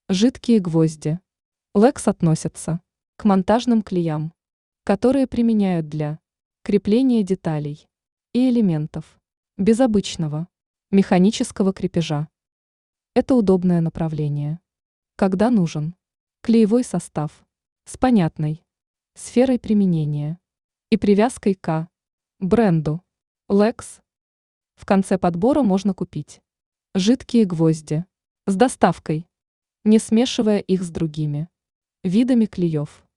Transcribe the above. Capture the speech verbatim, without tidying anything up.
Жидкие гвозди. Лекс относятся к монтажным клеям, которые применяют для крепления деталей и элементов без обычного механического крепежа. Это удобное направление, когда нужен клеевой состав с понятной сферой применения и привязкой к бренду Лекс. В конце подбора можно купить жидкие гвозди с доставкой, не смешивая их с другими видами клеев.